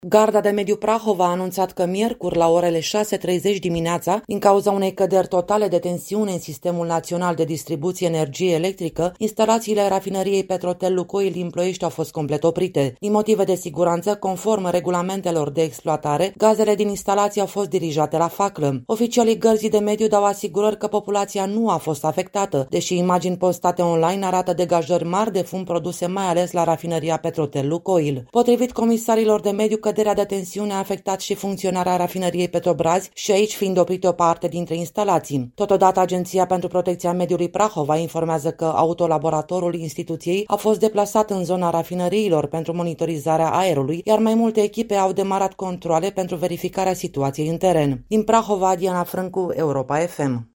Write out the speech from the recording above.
Garda de Mediu Prahova a anunțat că miercuri la orele 6:30 dimineața, din cauza unei căderi totale de tensiune în Sistemul Național de Distribuție Energie Electrică, instalațiile rafinăriei Petrotel Lukoil din Ploiești au fost complet oprite. Din motive de siguranță, conform regulamentelor de exploatare, gazele din instalații au fost dirijate la faclă. Oficialii Gărzii de Mediu dau asigurări că populația nu a fost afectată, deși imagini postate online arată degajări mari de fum produse mai ales la rafinăria Petrotel Lukoil. Potrivit comisarilor de mediu, căderea de tensiune a afectat și funcționarea rafinăriei Petrobrazi și aici fiind oprite o parte dintre instalații. Totodată, Agenția pentru Protecția Mediului Prahova informează că autolaboratorul instituției a fost deplasat în zona rafinăriilor pentru monitorizarea aerului, iar mai multe echipe au demarat controale pentru verificarea situației în teren. Din Prahova, Diana Frâncu, Europa FM.